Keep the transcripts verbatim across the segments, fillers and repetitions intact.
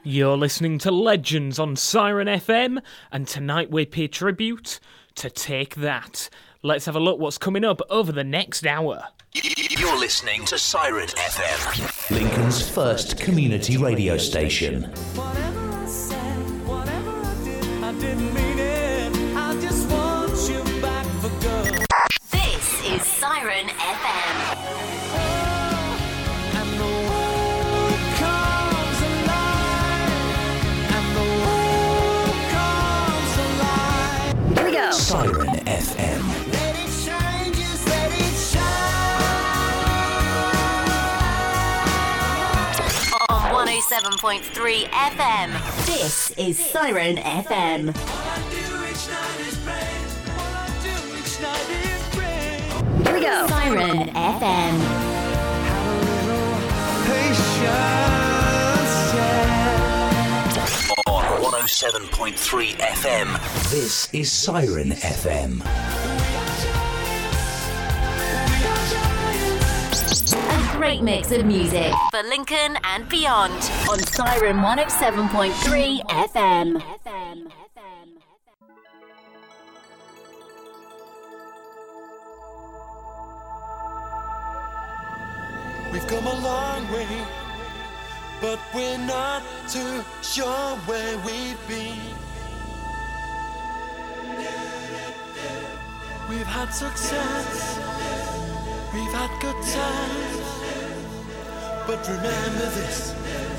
You're listening to Legends on Siren F M, and tonight we pay tribute to Take That. Let's have a look what's coming up over the next hour. You're listening to Siren F M, Lincoln's first community radio station. Whatever I said, whatever I did, I didn't mean it. I just want you back for good. This is Siren F M. And the world comes alive. And the world comes alive. Here we go. Siren F M. Let it shine, just let it shine. On one oh seven point three F M. This is Siren F M. All I do each night is pray. All I do each night is pray. Here we go. Siren F M. Have a little patience, yeah. On one oh seven point three F M. This is Siren F M. A great mix of music for Lincoln and beyond on Siren one oh seven point three F M. We've come a long way, but we're not too sure where we've been. We've had success, we've had good times, but remember this: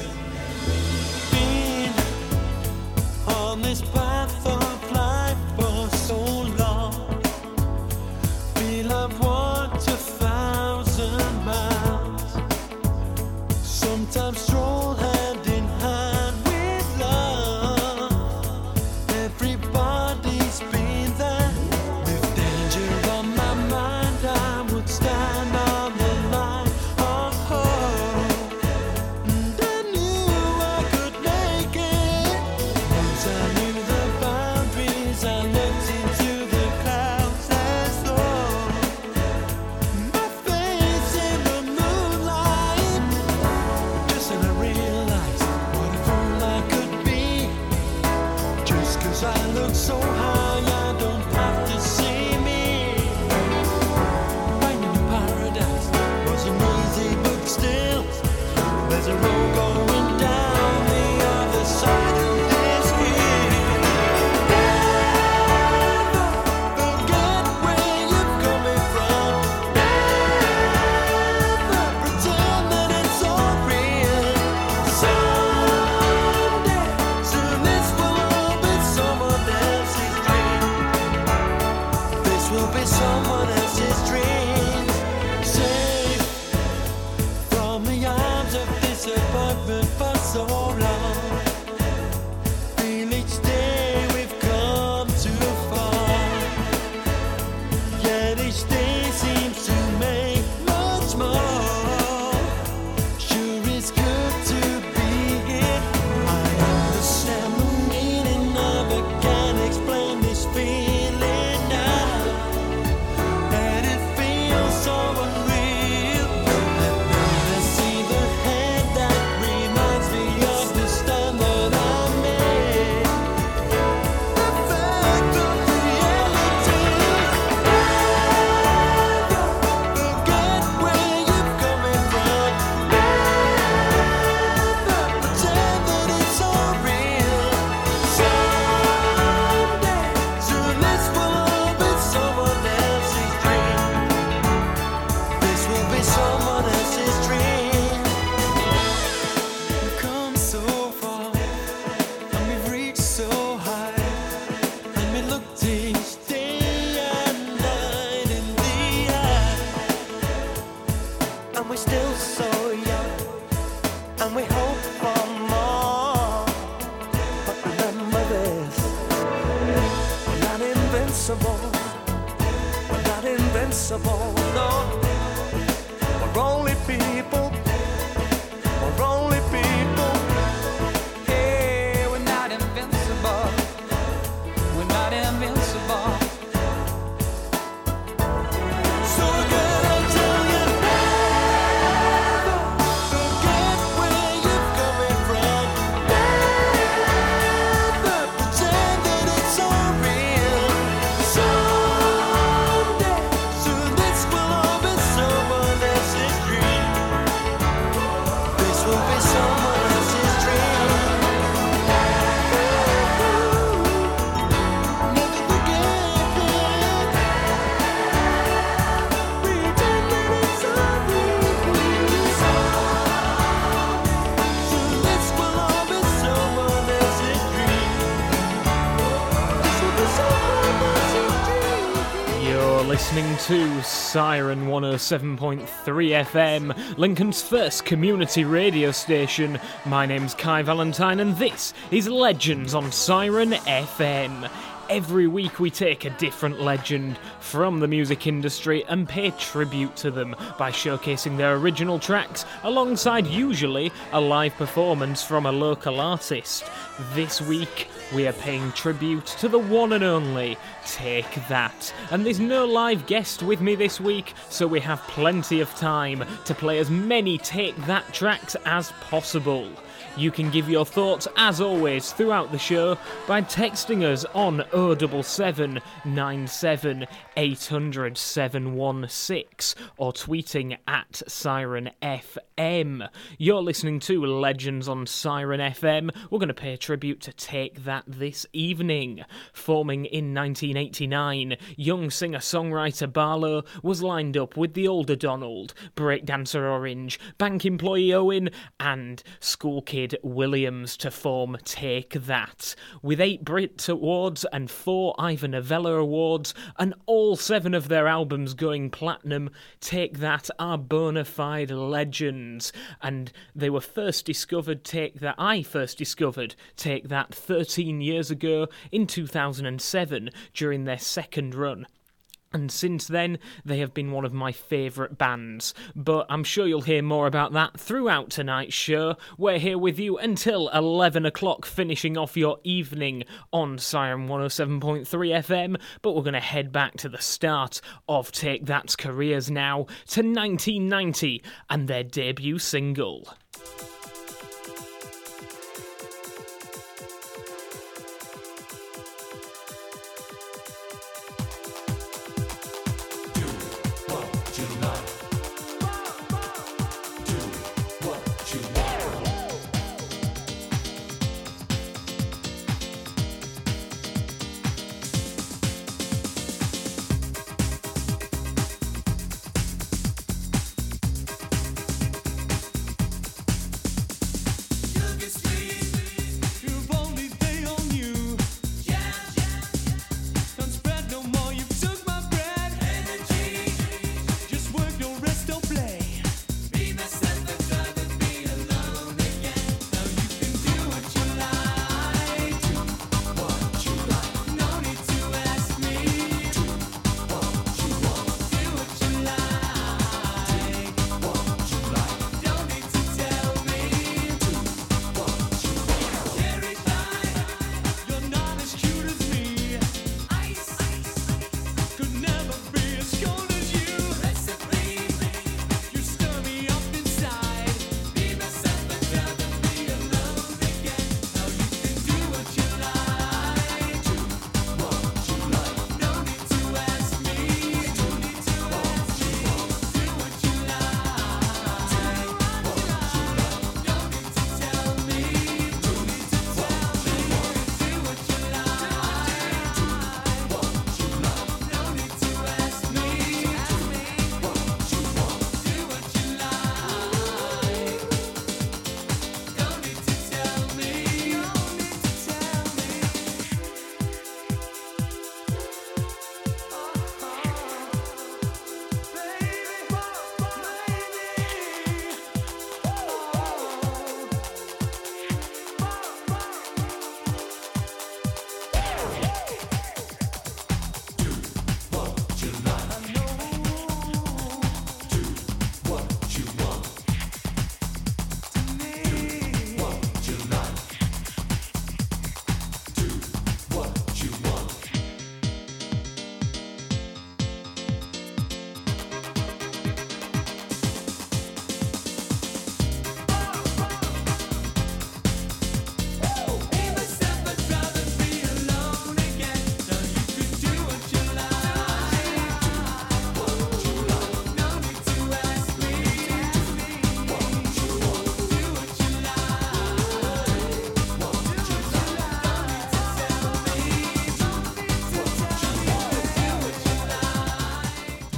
being on this path of life for so long, feel I've walked a thousand miles, sometimes stroll hand in hand with love. Everybody's been there. With danger on my mind, I would stand on the line of hope, and I knew I could make it. Once I knew the boundaries, I looked into the clouds as though my face in the moonlight. Just then I realized what a fool I could be. Just 'cause I look so high, I don't have to see me. Finding a paradise wasn't easy, but still, there's a road going down the other side of this hill. Never forget where you're coming from. Never pretend that it's all real. Someday, soon this will all be someone else's dream. This will be someone else's dream. Safe from the arms of disappointment for so long. Feel each day we've come too far. Yet each day seems to make much more. Sure it's good to be here. I understand the meaning of it, can't explain this feeling now. And it feels so unreal. And now I see the hand that reminds me of the stand that I made. The fact of reality. Never forget where you're coming from. Never pretend that it's all real. Someday, soon this will all be someone else's dream. This will be someone else's dream. We've come so far, and we've reached so high, and we looked each day and night in the eye, and we're still so young, and we hope for more. But remember this: we're not invincible. We're not invincible, no. We're only people. We're only people. Hey, we're not invincible. We're not invincible. So girl, I tell you, never forget where you're coming from. Never listening to Siren one oh seven point three F M, Lincoln's first community radio station. My name's Kai Valentine and this is Legends on Siren F M. Every week we take a different legend from the music industry and pay tribute to them by showcasing their original tracks alongside usually a live performance from a local artist. This week we are paying tribute to the one and only Take That. And there's no live guest with me this week, so we have plenty of time to play as many Take That tracks as possible. You can give your thoughts, as always, throughout the show by texting us on oh seven seven, nine seven, eight hundred, seven one six or tweeting at Siren F M. You're listening to Legends on Siren F M. We're going to pay tribute to Take That this evening. Forming in nineteen eighty-nine, young singer-songwriter Barlow was lined up with the older Donald, breakdancer Orange, bank employee Owen, and school kid Williams to form Take That. With eight Brit Awards and four Ivor Novello Awards, and all seven of their albums going platinum, Take That are bona fide legends. And they were first discovered, Take That, I first discovered Take That thirteen years ago in two thousand seven during their second run. And since then, they have been one of my favourite bands. But I'm sure you'll hear more about that throughout tonight's show. We're here with you until eleven o'clock, finishing off your evening on Siren one oh seven point three F M. But we're going to head back to the start of Take That's careers now, to nineteen ninety and their debut single.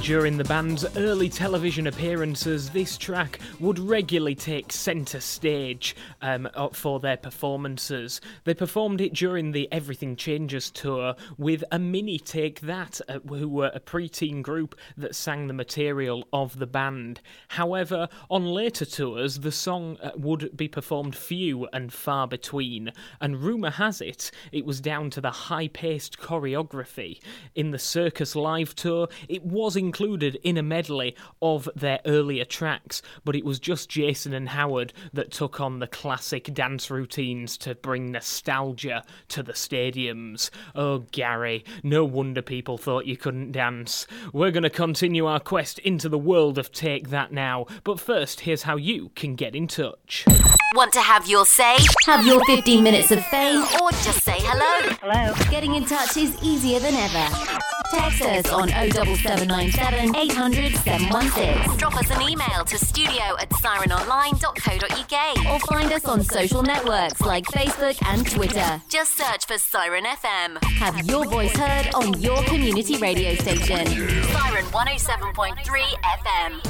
During the band's early television appearances, this track would regularly take centre stage um, for their performances. They performed it during the Everything Changes tour with a mini Take That, uh, who were a preteen group that sang the material of the band. However, on later tours, the song uh, would be performed few and far between, and rumour has it, it was down to the high-paced choreography. In the Circus Live tour, it was included in a medley of their earlier tracks, but it was just Jason and Howard that took on the classic dance routines to bring nostalgia to the stadiums. Oh, Gary, no wonder people thought you couldn't dance. We're going to continue our quest into the world of Take That now, but first, here's how you can get in touch. Want to have your say? Have your fifteen minutes of fame? Or just say hello? Hello. Getting in touch is easier than ever. Text us on oh seven seven nine seven, eight hundred, seven one six. Drop us an email to studio at siren online dot co dot uk. Or find us on social networks like Facebook and Twitter. Just search for Siren F M. Have your voice heard on your community radio station. Siren one oh seven point three F M.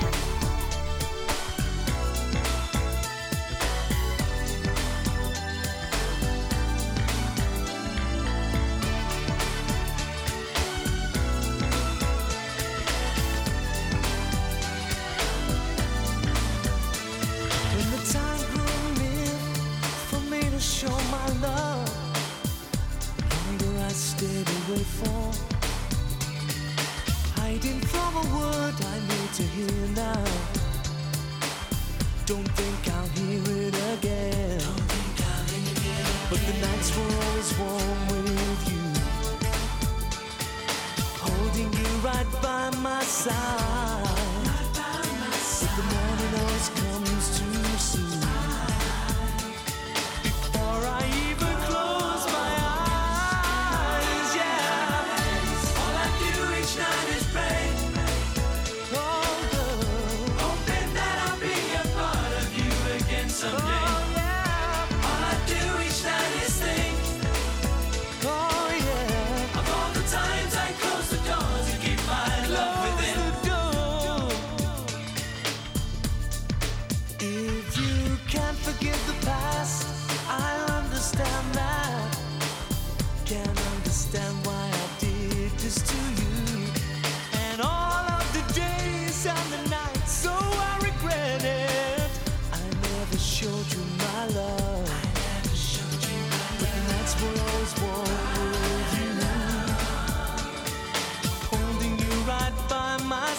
Show my love, longer I stayed away from, hiding from a word I need to hear now. Don't think I'll hear it again. Don't think I'll hear it again. But the nights were always warm with you, holding you right by my side. Right by my side. But the morning always comes too soon.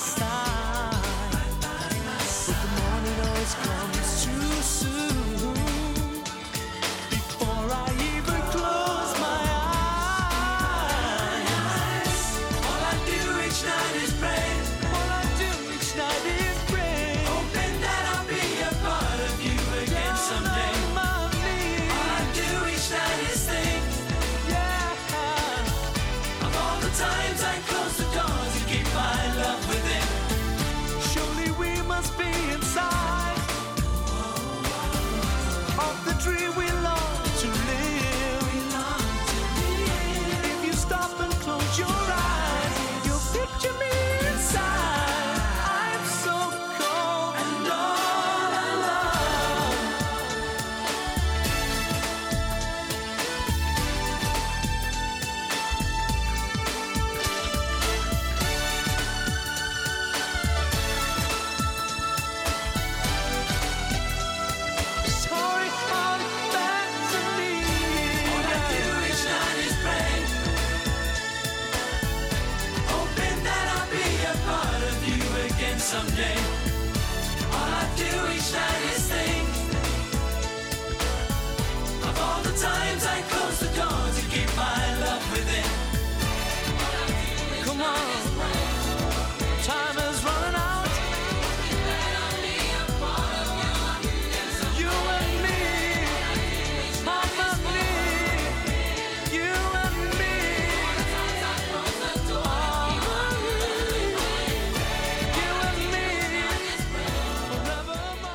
Comes too soon.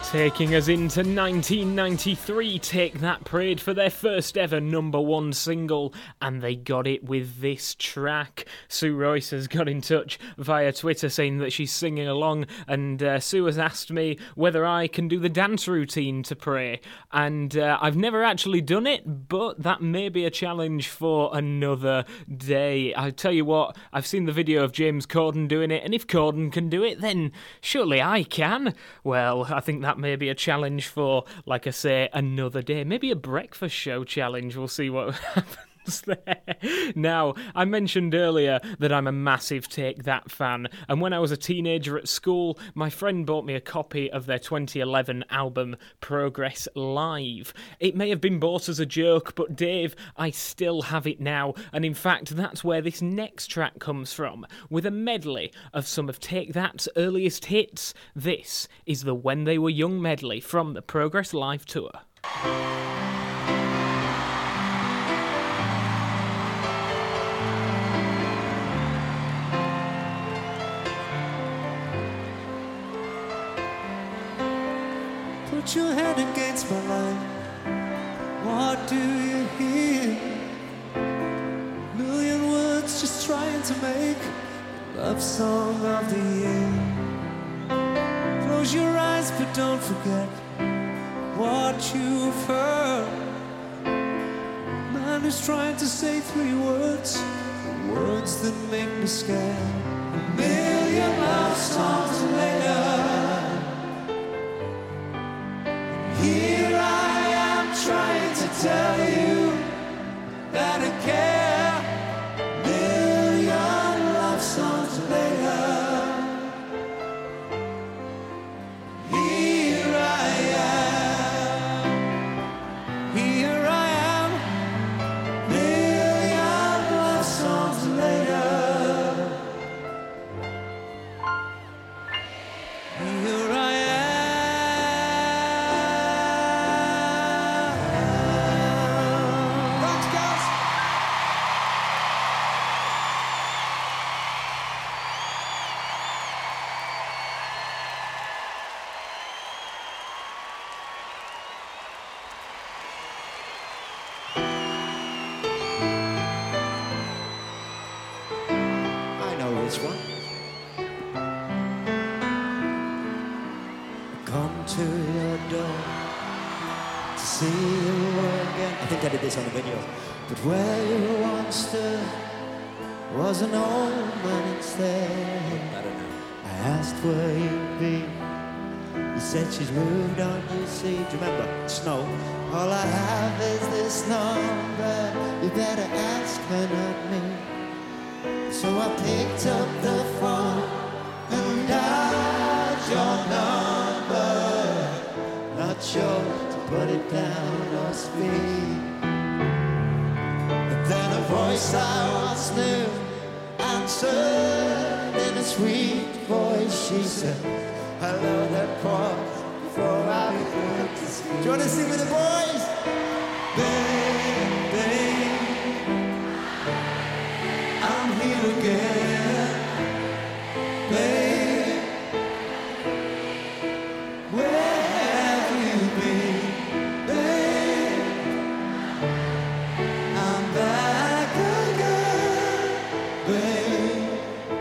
Taking us into nineteen ninety-three, Take That prayed for their first ever number one single, and they got it with this track. Sue Royce has got in touch via Twitter saying that she's singing along, and uh, Sue has asked me whether I can do the dance routine to Pray, and uh, I've never actually done it, but that may be a challenge for another day. I tell you what, I've seen the video of James Corden doing it, and if Corden can do it, then surely I can. Well, I think that may be a challenge for, like I say, another day. Maybe a breakfast show challenge. We'll see what happens there. Now, I mentioned earlier that I'm a massive Take That fan, and when I was a teenager at school, my friend bought me a copy of their twenty eleven album Progress Live. It may have been bought as a joke, but Dave, I still have it now, and in fact, that's where this next track comes from, with a medley of some of Take That's earliest hits. This is the When They Were Young medley from the Progress Live tour. Put your hand against my life. What do you hear? Million words just trying to make a love song of the year. Close your eyes, but don't forget what you've heard. Man is trying to say three words, words that make me scared. A million love songs later. Here I am trying to tell you that I care. Million love songs later. Here I am. Here I am. Million love songs later. Here I am. This one. Come to your door to see you again. I think I did this on the video. But where you once stood was an old man instead. I don't know. I asked where you'd be. You said she's moved on, you see. Do you remember? Snow. All I have is this number. You better ask her, not me. So I picked up the phone and dialed your number. Not sure to put it down or speak. But then a voice I once knew answered in a sweet voice. She said, hello there, pause before I begin to speak. Do you want to sing with the boys? Babe, babe, I'm here again, babe. Where have you been, babe? I'm back again, babe.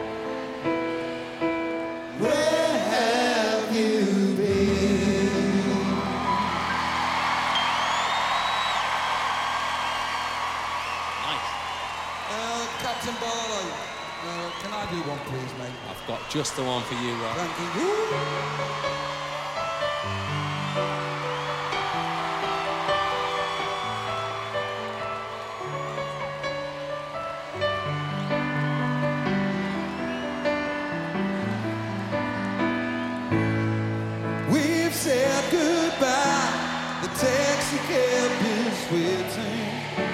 Where have you been? Nice. Uh, Captain Barlow, uh, can I do one, please, mate? I've got just the one for you, Rob. Thank you. We've said goodbye. The taxi cab is waiting.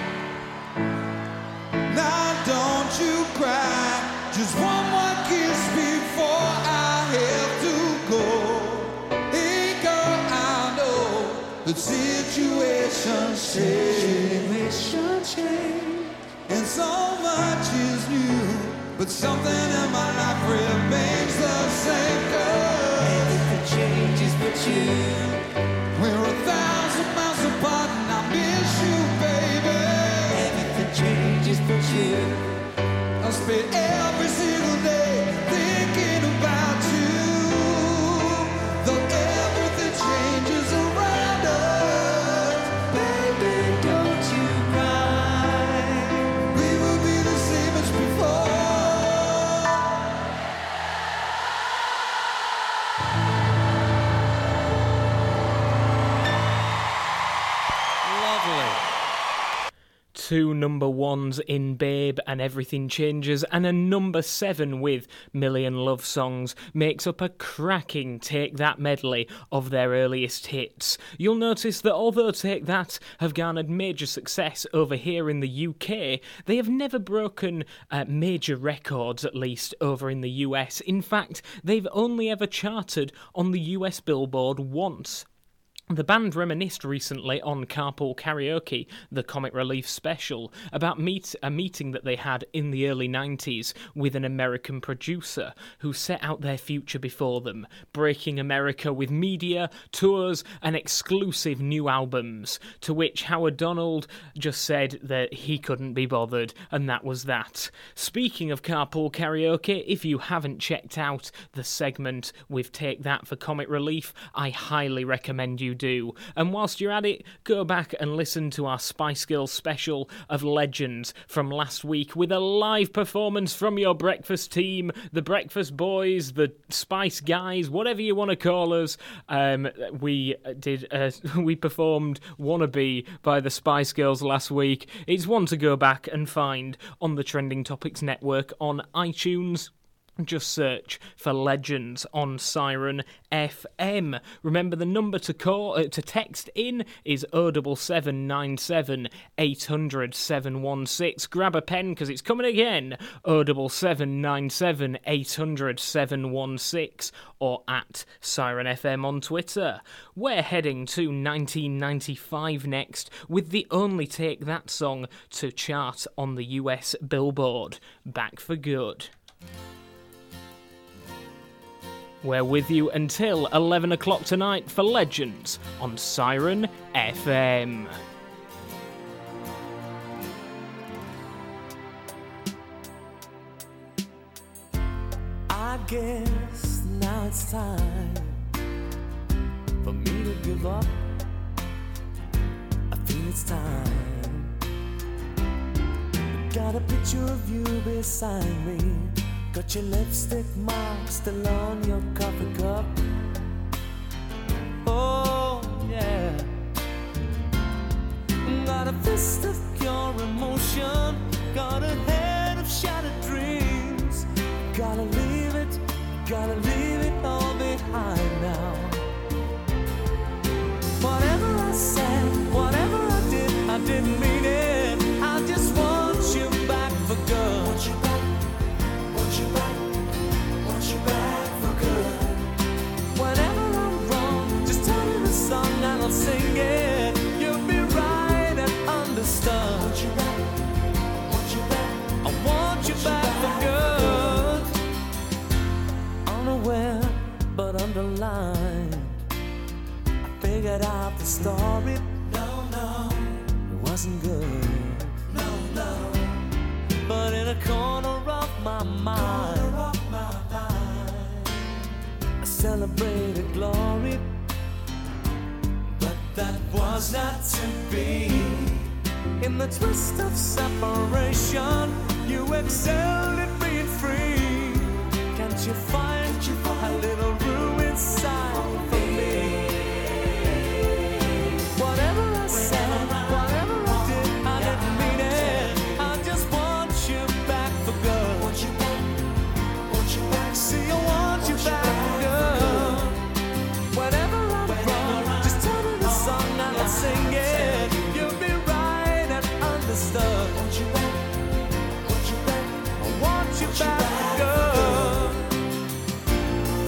Now don't you cry. Just one more kiss before I have to go. Hey girl, I know the situation changed, situation changed, and so much is new, but something in my life remains the same, girl. And if the change is but you. We're a thousand miles apart and I miss you, baby. Everything changes but you. I spend every single day thinking about you. Though everything changes around us, baby, don't you cry. We will be the same as before. Lovely. Two number ones in Babe and Everything Changes, and a number seven with Million Love Songs makes up a cracking Take That medley of their earliest hits. You'll notice that although Take That have garnered major success over here in the U K, they have never broken uh, major records, at least over in the U S. In fact, they've only ever charted on the U S Billboard once. The band reminisced recently on Carpool Karaoke, the comic relief special, about meet a meeting that they had in the early nineties with an American producer who set out their future before them, breaking America with media, tours, and exclusive new albums, to which Howard Donald just said that he couldn't be bothered, and that was that. Speaking of Carpool Karaoke, if you haven't checked out the segment with Take That for comic relief, I highly recommend you do. And whilst you're at it, go back and listen to our Spice Girls special of Legends from last week with a live performance from your breakfast team, the Breakfast Boys, the Spice Guys, whatever you want to call us. Um, we did uh, we performed Wannabe by the Spice Girls last week. It's one to go back and find on the Trending Topics Network on iTunes. Just search for Legends on Siren F M. Remember, the number to call uh, to text in is oh seven seven nine seven eight hundred seven one six. Grab a pen because it's coming again. oh seven seven nine seven eight hundred seven one six, or at Siren F M on Twitter. We're heading to nineteen ninety-five next with the only Take That song to chart on the U S Billboard. Back for Good. We're with you until eleven o'clock tonight for Legends on Siren F M. I guess now it's time for me to give up. I feel it's time. Got a picture of you beside me. Got your lipstick mark still on your coffee cup. Oh, yeah. Got a fist of pure emotion. Got a head of shattered dreams. Gotta leave it, gotta leave it all behind now. Whatever I said, whatever I did, I didn't mean it. I just want you back for good. Want you back. Want you back, want you back for good. Whenever I'm wrong, just tell me the song and I'll sing it. You'll be right and understood. Want you back, want you back, I want you back for good. Unaware but underlined, I figured out the story. No, no, it wasn't good. No, no. But in a corner of my mind, of my mind, I celebrated glory, but that was not to be. In the twist of separation, you excelled at being free. Can't you find, Can't you find a little room inside for me? Whatever I said, whatever I did, I didn't mean it. I just want you back for good. Want you back, want you back. See, I want you back for good. Whenever I'm wrong, just tell me the song and I'll sing it. You'll be right and understood. Want you back, want you back. I want you back for good.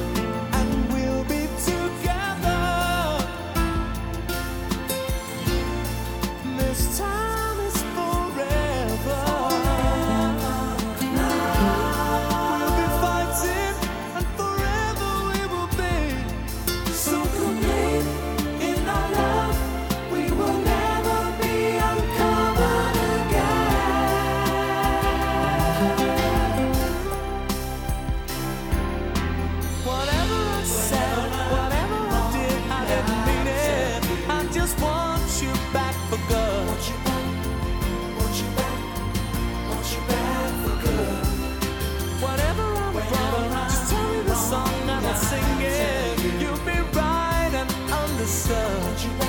singing. You'll be right and understood.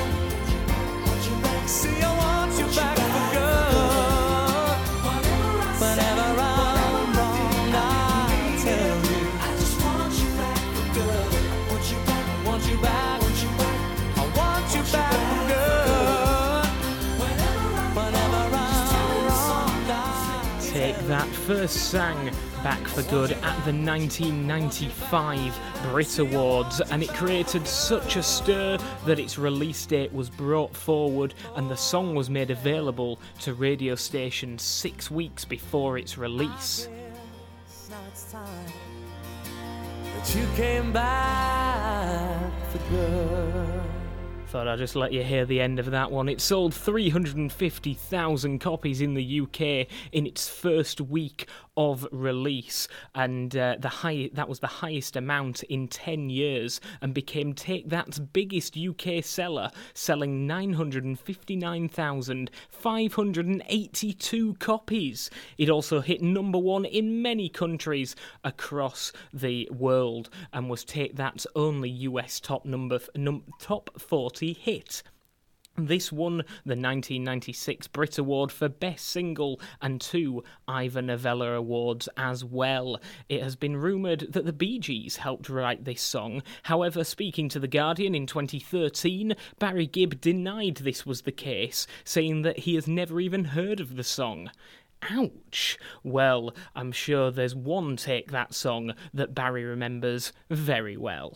See, I want you back for good. Whenever I'm wrong, I tell you. I just want you back for good. Want you back, want you back, want you back. I want you back for good. Whenever I'm wrong, I Take That first sang Back for Good at the nineteen ninety-five Brit Awards, and it created such a stir that its release date was brought forward and the song was made available to radio stations six weeks before its release. Now it's time that you came back for good. Thought I'd just let you hear the end of that one. It sold three hundred fifty thousand copies in the U K in its first week of release, and uh, the high that was the highest amount in ten years, and became Take That's biggest U K seller, selling nine hundred fifty-nine thousand five hundred eighty-two copies. It also hit number one in many countries across the world, and was Take That's only U S top number num, top forty hit. This won the nineteen ninety-six Brit Award for Best Single and two Ivor Novello Awards as well. It has been rumoured that the Bee Gees helped write this song. However, speaking to The Guardian in twenty thirteen, Barry Gibb denied this was the case, saying that he has never even heard of the song. Ouch. Well, I'm sure there's one Take That song that Barry remembers very well.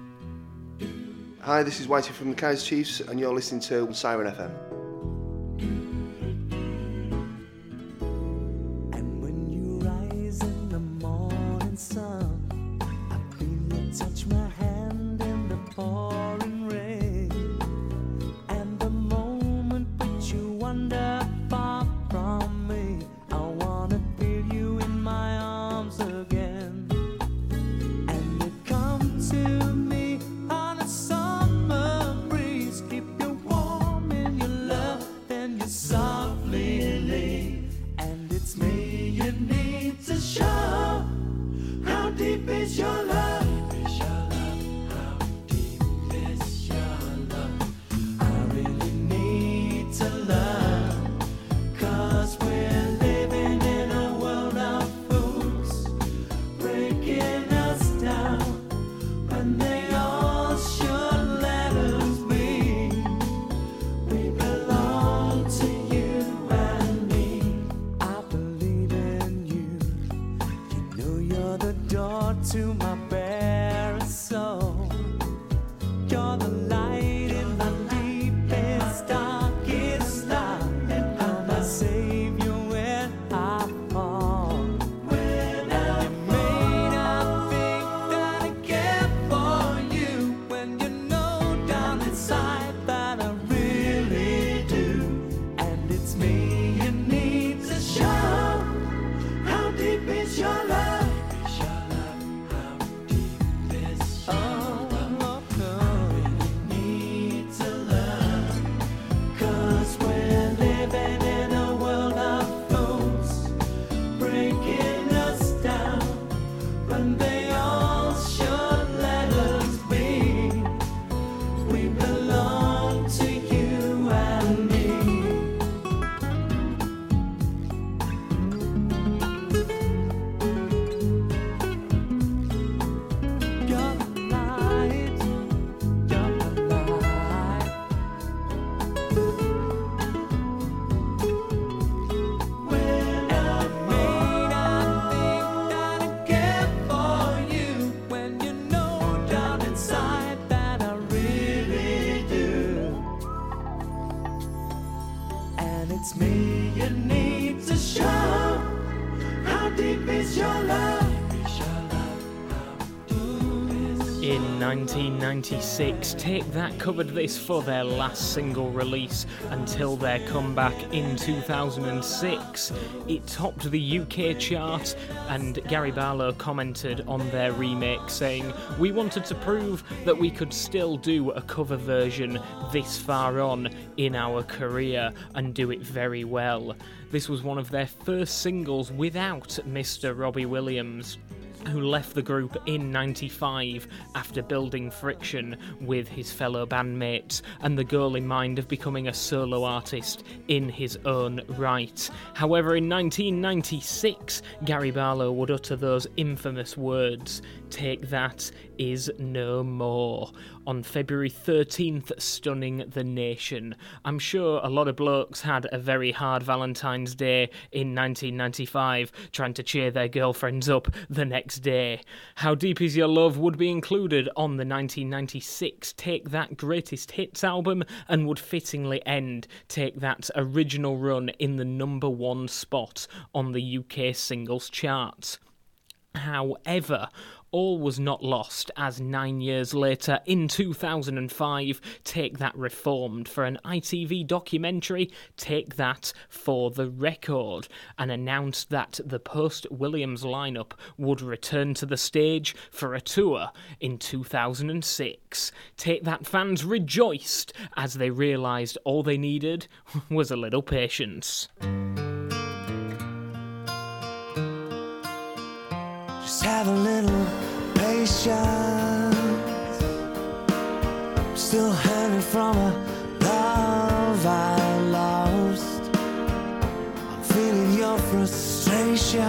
Hi, this is Whitey from the Kaiser Chiefs, and you're listening to Siren F M. And when you rise in the morning sun, I feel you touch my hand in the pouring rain. And the moment that you wander far from me, I wanna feel you in my arms again. And you come to me on a summer breeze, keep you warm in your love, then you softly leave. And it's me you need to show. How deep is your love? How deep is your love? I really need to love, 'cause we're living in a world of fools, breaking us down when they all should let us be. We belong to you and me. I believe in you. You know you're the door to my bare soul. You're the light in the deepest, darkest night. You're my savior when I fall. When I may not think that I care for you, when you know down inside that I really do. And it's me you need to show. How deep is your love? Oh, oh, I really need to love, 'cause we're living in a world of fools, breaking us down when they all should let us be. We belong to you and me. You're the light, you're the light. When I may not think that I care for you, when you know down inside that I really do. And it's me you need to show. How deep is your love? In nineteen ninety-six, Take That covered this for their last single release until their comeback in two thousand six. It topped the U K chart, and Gary Barlow commented on their remake saying, "We wanted to prove that we could still do a cover version this far on in our career and do it very well." This was one of their first singles without Mister Robbie Williams. who left the group in ninety-five after building friction with his fellow bandmates and the goal in mind of becoming a solo artist in his own right. However, in nineteen ninety-six, Gary Barlow would utter those infamous words, "Take that is no more," on February thirteenth, stunning the nation. I'm sure a lot of blokes had a very hard Valentine's Day in nineteen ninety-five, trying to cheer their girlfriends up the next day. How Deep Is Your Love would be included on the nineteen ninety-six Take That Greatest Hits album and would fittingly end Take That's original run in the number one spot on the U K singles charts. However, all was not lost as nine years later, in two thousand five, Take That reformed for an I T V documentary, Take That for the Record, and announced that the post-Williams lineup would return to the stage for a tour in two thousand six. Take That fans rejoiced as they realised all they needed was a little patience. Just have a little patience. I'm still hanging from a love I lost. I'm feeling your frustration,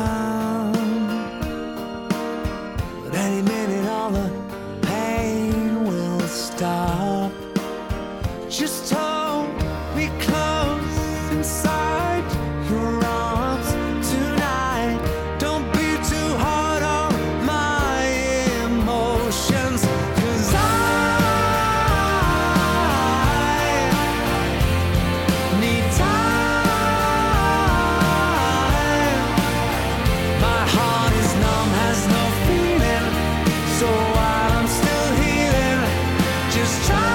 but any minute all the pain will stop. Just hold me close inside your arms tonight. Don't be too hard on my emotions, 'cause I need time. My heart is numb, has no feeling, so while I'm still healing, just try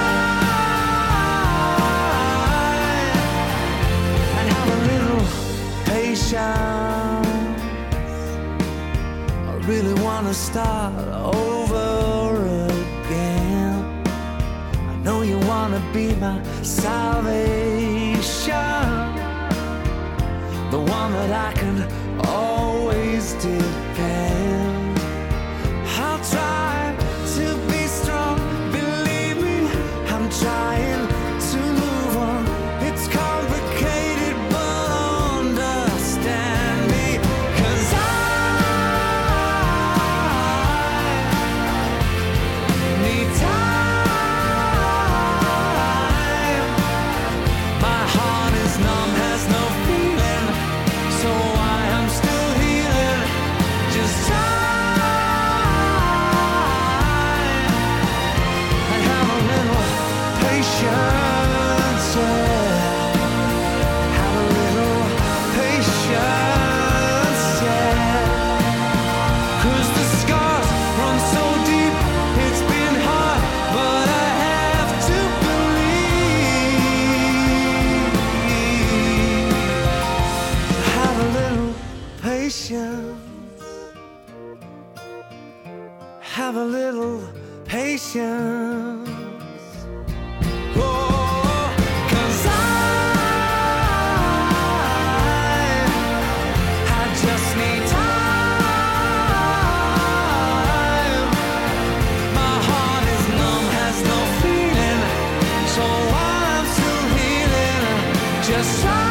and have a little patience. I really wanna start over again. I know you wanna be my salvation, the one that I can always depend. I'll try to be strong, believe me, I'm trying to move on. It's complicated, but understand me, 'cause I need time. My heart is numb, has no feeling, so I am still healing. Just time and have a little patience, yeah. Have a little patience, yeah. 'Cause the scars run so deep, it's been hard, but I have to believe. Have a little patience. Have a little patience. Oh, 'cause I, I just need time. My heart is numb, has no feeling, so I'm still healing. Just try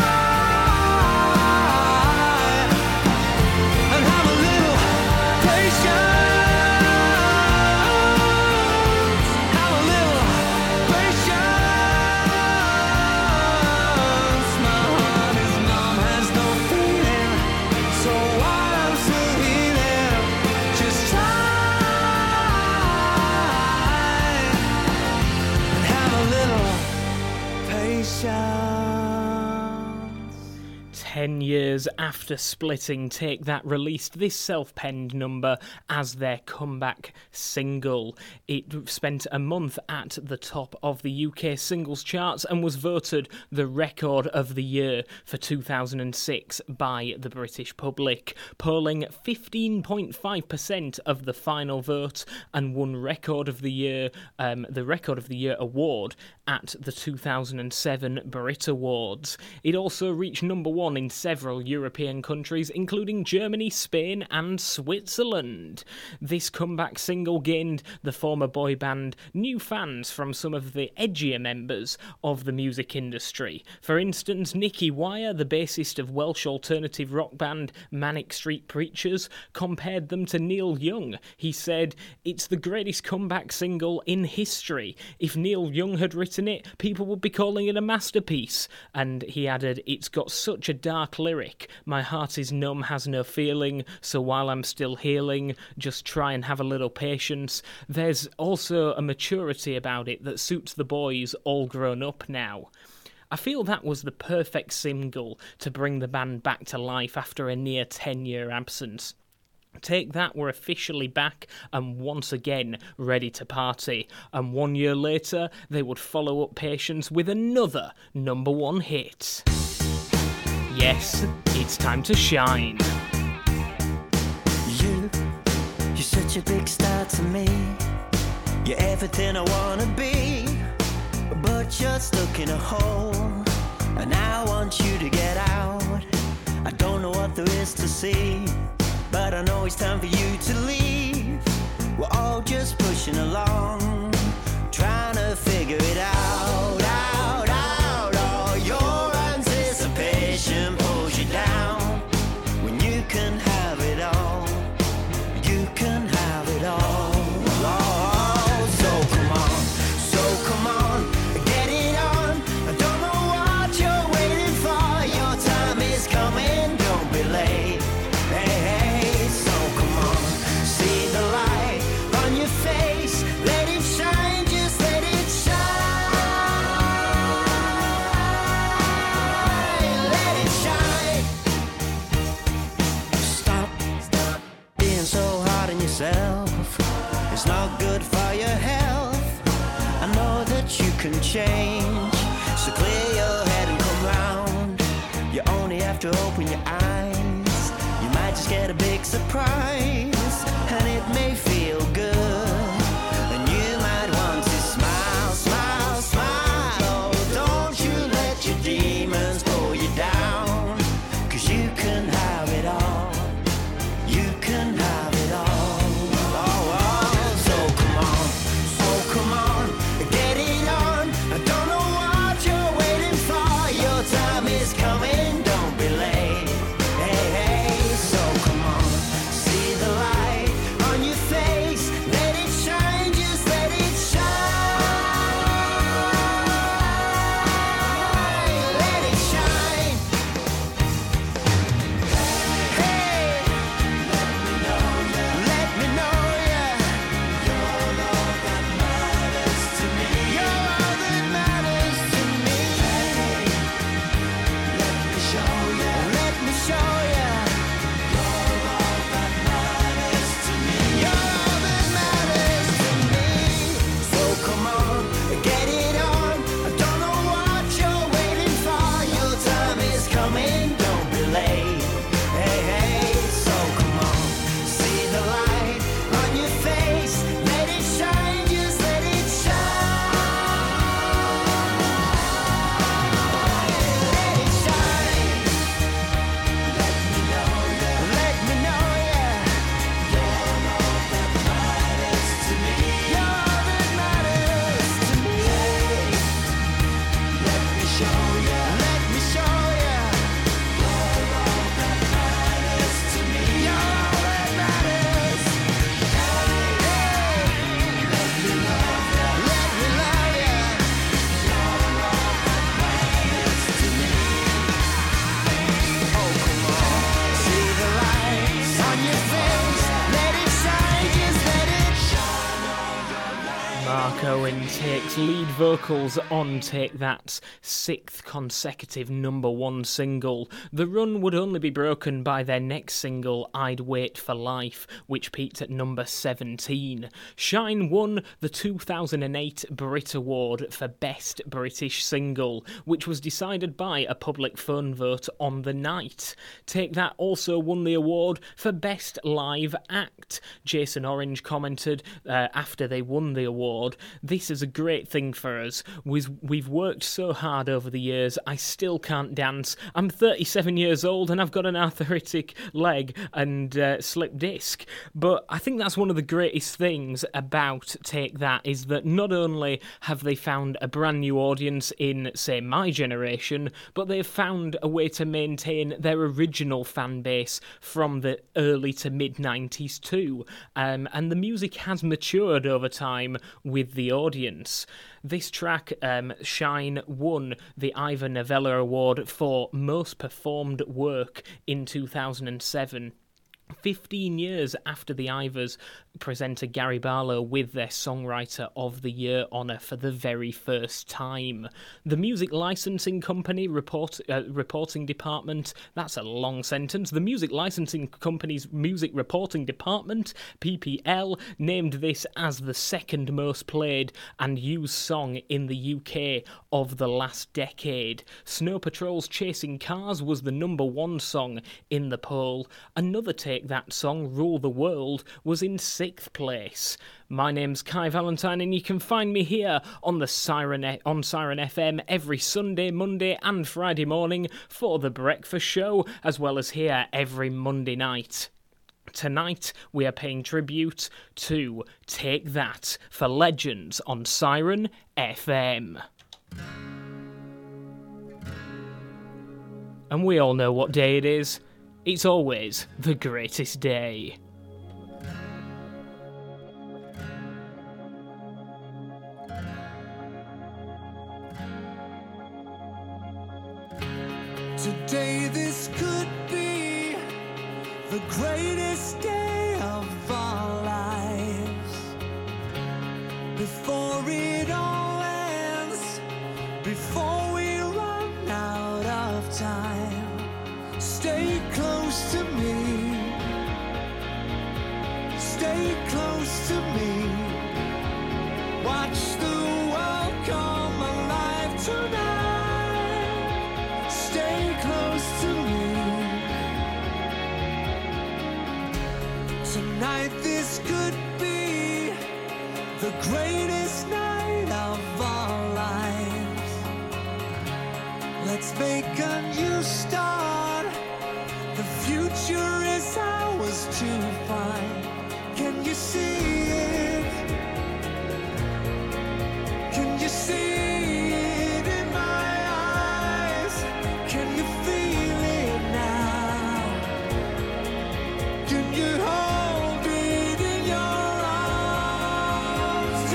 and have a little patience. Have a little patience. My heart is numb, has no feeling, so I'm still healing. Just try and have a little patience. Ten years after splitting, Take That released this self-penned number as their comeback single. It spent a month at the top of the U K singles charts and was voted the Record of the Year for two thousand six by the British public, polling fifteen point five percent of the final vote and won Record of the Year, um, the Record of the Year award at the two thousand seven Brit Awards. It also reached number one in several European countries, including Germany, Spain and Switzerland. This comeback single gained the former boy band new fans from some of the edgier members of the music industry. For instance, Nicky Wire, the bassist of Welsh alternative rock band Manic Street Preachers, compared them to Neil Young. He said, "It's the greatest comeback single in history. If Neil Young had written it, people would be calling it a masterpiece." And he added, "It's got such a dark lyric. My heart is numb, has no feeling, so while I'm still healing, just try and have a little patience." There's also a maturity about it that suits the boys all grown up now. I feel that was the perfect single to bring the band back to life after a near ten-year absence. Take That were officially back and once again ready to party, and one year later they would follow up Patience with another number one hit. Yes, it's time to shine. You, you're such a big star to me. You're everything I wanna be, but you're stuck in a hole, and I want you to get out. I don't know what there is to see, but I know it's time for you to leave. We're all just pushing along, trying to figure it out, out, out. All your anticipation pulls you down when you can have it all. You can have it all. Oh, so come on, so come on, get it on. I don't know what you're waiting for. Your time is coming, don't be late. Hey, hey, so come on, see the light on your face. Let it shine, just let it shine. Let it shine. Stop, stop being so hard on yourself. It's not good for your health. I know that you can change, so clear your head and come round. You only have to open your eyes. You might just get a big surprise, and it may feel good, and you might want to smile, smile, smile. Oh, don't you let your demons pull you down, 'cause you can have it all. You can have it all. Oh, oh, so come on, so come on, get it on. I don't know what you're waiting for. Your time is coming, don't be late. Hey, hey, so come on, see the light on your face. Let it shine, just let it shine. Let it shine. Hey, let me know, yeah. You're all that matters to me. You're all that matters to me. Let me show you. Let me show you. You're all that matters to me. You're all that matters to me. So come on, get it on. I don't know what you're waiting for. Your time is coming, don't be late. Hey, hey, so come on, see the light on your face. Let it shine, just let it shine. Let it shine. Let me know, yeah. Let me know, yeah. You're all that matters to me. You're all that matters to me. Let me show ya. Let me show ya. You're all that matters to me. You're all that matters. Hey, let me love ya. Let me love ya. You're all that matters to me. Oh, come on, see the lights on your face. Let it shine, just let it shine. Mark Owen takes lead vocals on Take That's sixth consecutive number one single. The run would only be broken by their next single, I'd Wait for Life, which peaked at number seventeen. Shine won the two thousand eight Brit Award for Best British Single, which was decided by a public phone vote on the night. Take That also won the award for Best Live Act. Jason Orange commented uh, after they won the award, "This this is a great thing for us. We've, we've worked so hard over the years, I still can't dance. I'm thirty-seven years old and I've got an arthritic leg and uh, slipped disc. But I think that's one of the greatest things about Take That, is that not only have they found a brand new audience in, say, my generation, but they've found a way to maintain their original fan base from the early to mid-nineties too. Um, and the music has matured over time with the audience. This track, um, Shine, won the Ivor Novello Award for Most Performed Work in two thousand seven. Fifteen years after the Ivors presenter Gary Barlow with their Songwriter of the Year honour for the very first time. The Music Licensing Company report, uh, Reporting Department, that's a long sentence, the Music Licensing Company's Music Reporting Department, P P L, named this as the second most played and used song in the U K of the last decade. Snow Patrol's Chasing Cars was the number one song in the poll. Another Take That song, Rule the World, was in sixth place. My name's Kai Valentine and you can find me here on the Siren on Siren F M every Sunday, Monday and Friday morning for the breakfast show, as well as here every Monday night. Tonight we are paying tribute to Take That for Legends on Siren F M. And we all know what day it is. It's always the greatest day. Today this could be the greatest day of our lives. Before it all ends, before we run out of time, stay close to me, stay close to me. Watch the world come alive tonight. Stay close to me. Tonight this could be the greatest night of our lives. Let's make a new start. The future is ours to find. Can you see it? Can you see it in my eyes? Can you feel it now? Can you hold it in your arms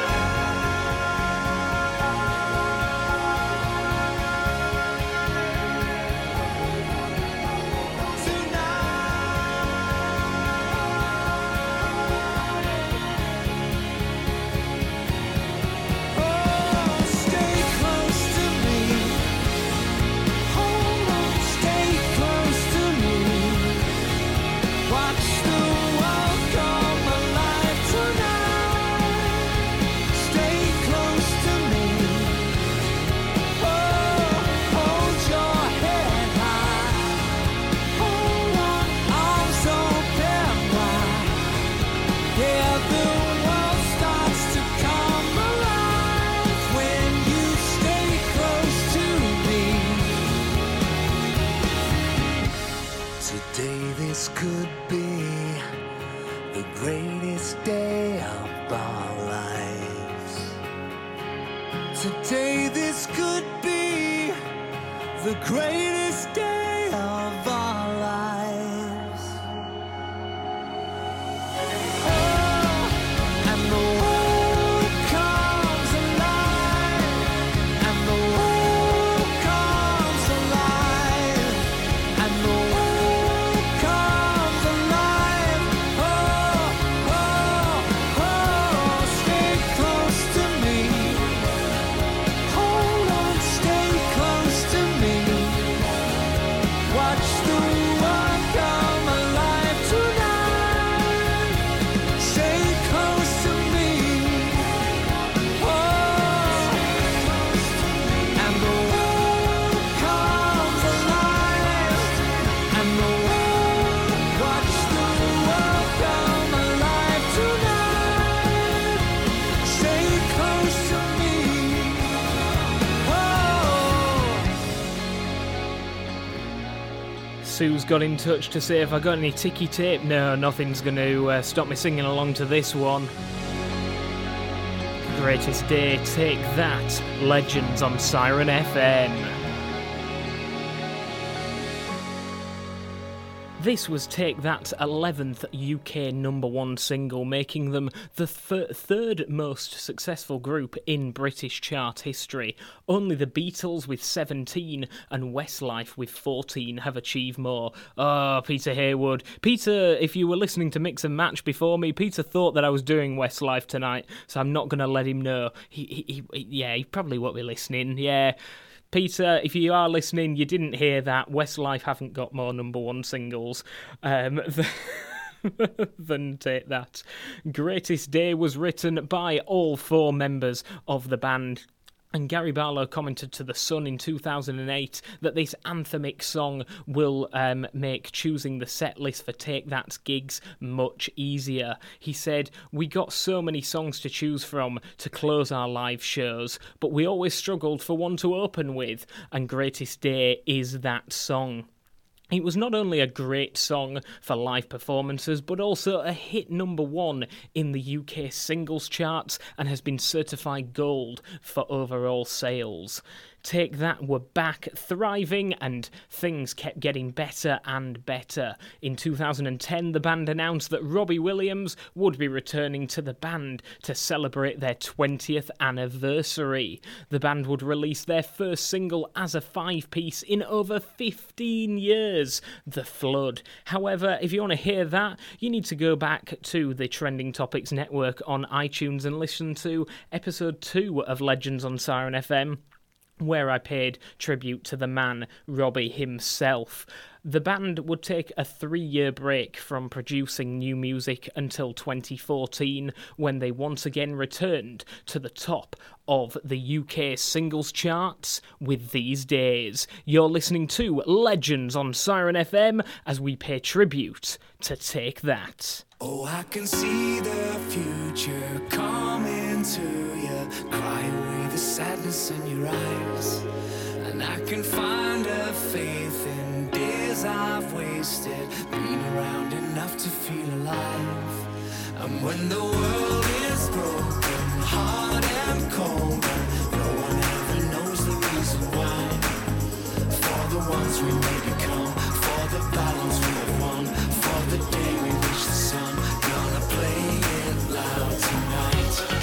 could be the greatest day of our lives. Today this could be the greatest day of our lives. Oh, and the world comes alive, and the world comes alive, and the world comes alive. Oh, oh, oh, stay close to me. Hold on, stay close to me. Sue's got in touch to say if I got any ticky tape. No, nothing's going to uh, stop me singing along to this one. Greatest Day, Take That, Legends on Siren F M. This was Take That eleventh U K number one single, making them the th- third most successful group in British chart history. Only the Beatles with seventeen and Westlife with fourteen have achieved more. Oh, Peter Haywood. Peter, if you were listening to Mix and Match before me, Peter thought that I was doing Westlife tonight, so I'm not going to let him know. He, he, he, yeah, he probably won't be listening, yeah. Peter, if you are listening, you didn't hear that. Westlife haven't got more number one singles um, than Take That. Greatest Day was written by all four members of the band. And Gary Barlow commented to The Sun in two thousand eight that this anthemic song will um, make choosing the set list for Take That's gigs much easier. He said, "We got so many songs to choose from to close our live shows, but we always struggled for one to open with, and Greatest Day is that song." It was not only a great song for live performances, but also a hit number one in the U K singles charts and has been certified gold for overall sales. Take That were back thriving and things kept getting better and better. In two thousand ten, the band announced that Robbie Williams would be returning to the band to celebrate their twentieth anniversary. The band would release their first single as a five-piece in over fifteen years, The Flood. However, if you want to hear that, you need to go back to the Trending Topics Network on iTunes and listen to episode two of Legends on Siren F M, where I paid tribute to the man, Robbie himself. The band would take a three-year break from producing new music until twenty fourteen, when they once again returned to the top of the U K singles charts with These Days. You're listening to Legends on Siren F M as we pay tribute to Take That. Oh, I can see the future coming to you. Cry away the sadness in your eyes. And I can find a faith in days I've wasted, been around enough to feel alive. And when the world is broken, hard and cold, no one ever knows the reason why. For the ones we may become, for the battles we have won, for the day we reach the sun, gonna play it loud tonight.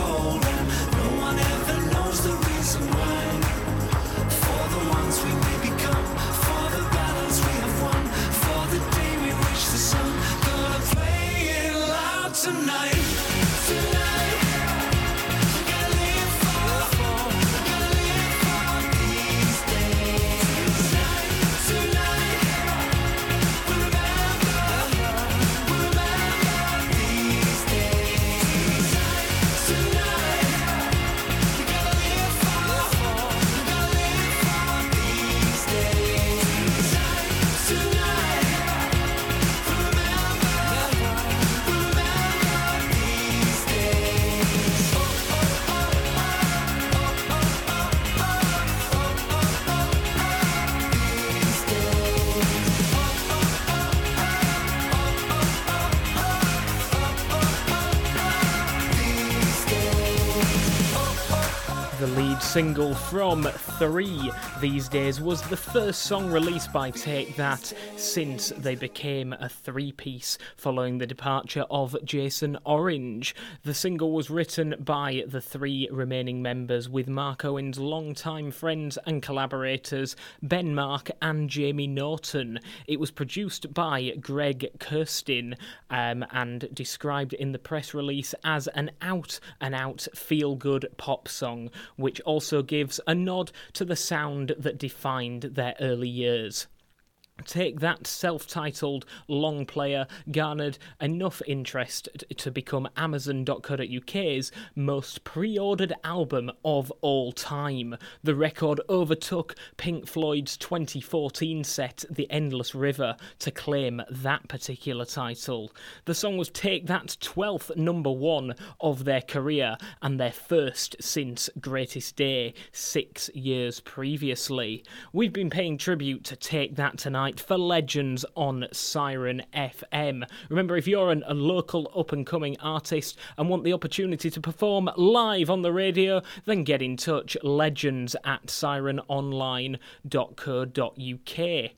Ones we may be The lead single from Three these days was the first song released by Take That since they became a three-piece following the departure of Jason Orange. The single was written by the three remaining members, with Mark Owen's longtime friends and collaborators Ben Mark and Jamie Norton. It was produced by Greg Kurstin um, and described in the press release as an out-and-out feel-good pop song, which also gives a nod to the sound that defined their early years. Take That self-titled long player garnered enough interest to become Amazon dot co dot uk's most pre-ordered album of all time. The record overtook Pink Floyd's twenty fourteen set The Endless River to claim that particular title. The song was Take That's twelfth number one of their career and their first since Greatest Day six years previously. We've been paying tribute to Take That tonight for Legends on Siren F M. Remember, if you're an, a local up-and-coming artist and want the opportunity to perform live on the radio, then get in touch, legends at siren online dot co dot uk.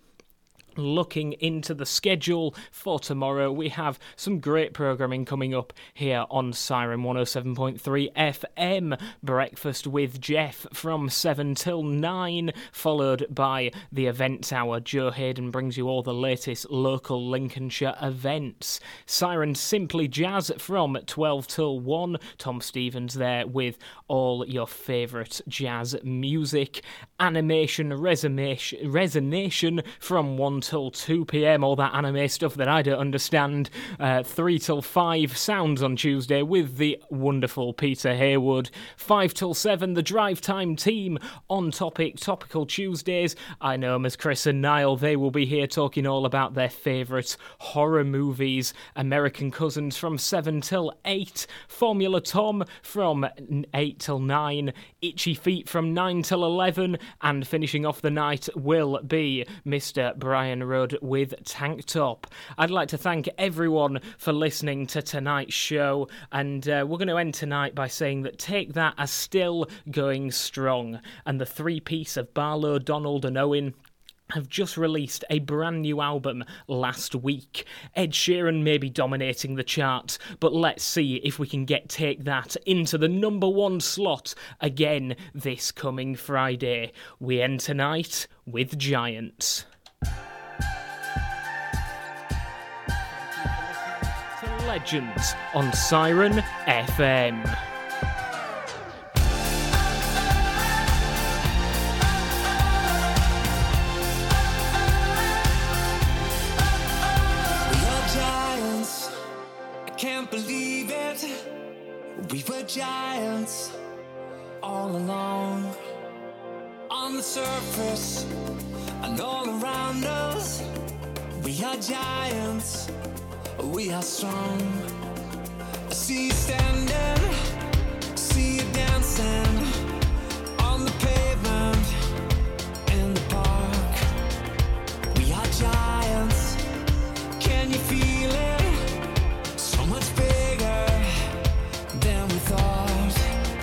Looking into the schedule for tomorrow, we have some great programming coming up here on Siren one oh seven point three F M. Breakfast with Jeff from seven till nine, followed by the Events Hour. Joe Hayden brings you all the latest local Lincolnshire events. Siren Simply Jazz from twelve till one. Tom Stevens there with all your favourite jazz music. Animation Resonation, Resonation from one till two p.m, all that anime stuff that I don't understand. Uh, three till five, Sounds on Tuesday with the wonderful Peter Haywood. five till seven, the Drive Time team on Topic, Topical Tuesdays. I know them as Chris and Niall. They will be here talking all about their favourite horror movies. American Cousins from seven till eight. Formula Tom from eight till nine. Itchy Feet from nine till eleven. And finishing off the night will be Mister Brian Rudd with Tank Top. I'd like to thank everyone for listening to tonight's show, and uh, we're going to end tonight by saying that Take That are still going strong, and the three-piece of Barlow, Donald and Owen have just released a brand new album last week. Ed Sheeran may be dominating the charts, but let's see if we can get Take That into the number one slot again this coming Friday. We end tonight with Giants. To Legends on Siren F M. Believe it, we were giants all along. On the surface and all around us, we are giants, we are strong. I see you standing, see you dancing on the pavement in the park. We are giants, can you feel it? So much bigger than we thought.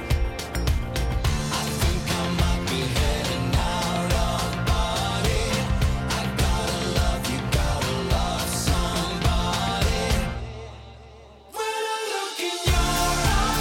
I think I might be heading out of body. I gotta love you, gotta love somebody. When I look in your eyes,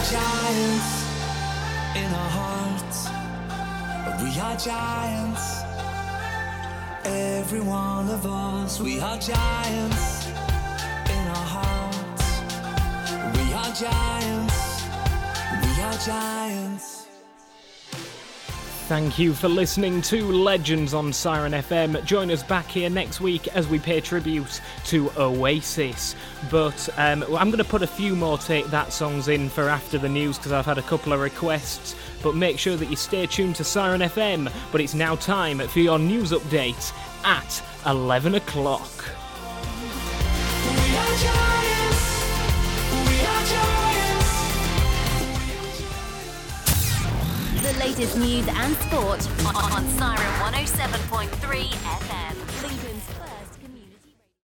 giants in our hearts. We are giants, every one of us. We are giants in our hearts. We are giants, we are giants. Thank you for listening to Legends on Siren F M. Join us back here next week as we pay tribute to Oasis. But um, I'm going to put a few more Take That songs in for after the news because I've had a couple of requests. But make sure that you stay tuned to Siren F M. But it's now time for your news update at eleven o'clock. We are giants, we are giants. The latest news and sport on Siren one oh seven point three F M.